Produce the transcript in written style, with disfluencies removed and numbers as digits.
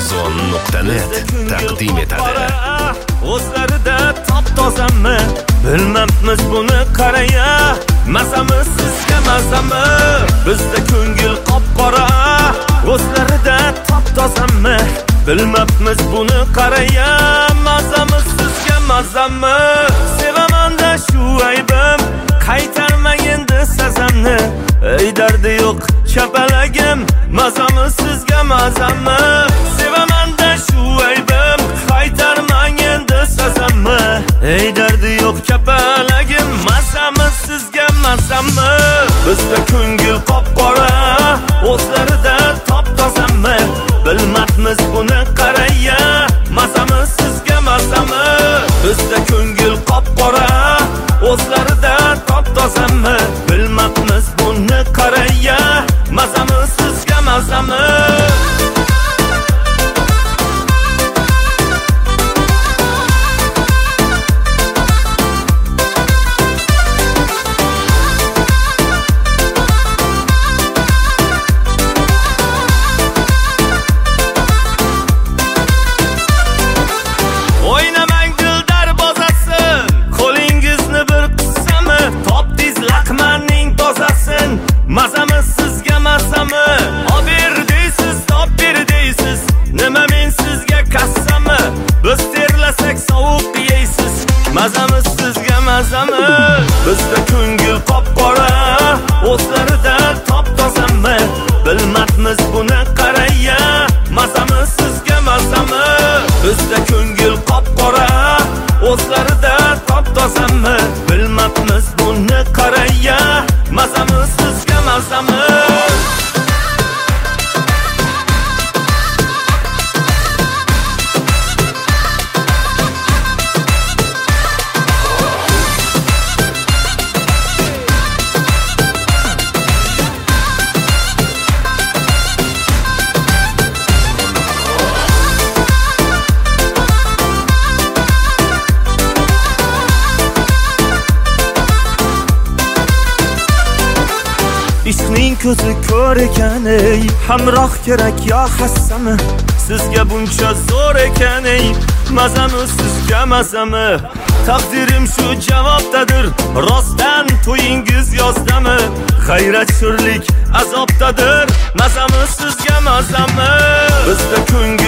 Ozon.net taqdim etadi. O'zlarida top-tozami? Bilmabmiz buni qaraya. Mazamiz sizga mazami? Bizda ko'ngil qop-qora. O'zlarida top-tozami? Bilmabmiz buni qaraya. Mazamiz sizga mazami? Sevaman-da shu aybim, qaytarmang endi sazamni. Ey dardi yo'q chapalagim, mazamiz sizga mazami? Sevaman-da shu aybim, qaytarmang endi sazamni. Ey dardi yo'q chapalagim, mazamiz sizga mazami? Bizda ko'ngil qop-qora, o'zlarida top-tozami? Bilmabmiz buni qaraya, mazamiz sizga mazami? Bizda ko'ngil qop-qora, o'zlarida top-tozami? Bilmabmiz buni qaraya, mazamiz sizga mazami? Mazamiz sizga mazami? Ober deysiz, top ber deysiz. Nima men sizga qassami? Biz terlasak sovuq yeysiz. Mazamiz sizga mazami? Bizda ko'ngil qop-qora, o'zlarida top-tozami? Bilmabmiz buni qaraya, mazamiz sizga mazami? Bizda ko'ngil qop-qora, o'zlarida top-tozami? Bilmabmiz buni qaraya, mazamiz sizga mazami? Ishqning ko'zi ko'r ekan, ey hamroh kerak yo hassami? Sizga buncha zo'r ekan, ey mazami sizga mazami? Taqdirim shu javobdadir, rostdan to'yingiz yozdami? G'ayrat sho'rlik azobdadir, mazami sizga mazami? Bizda ko'ngil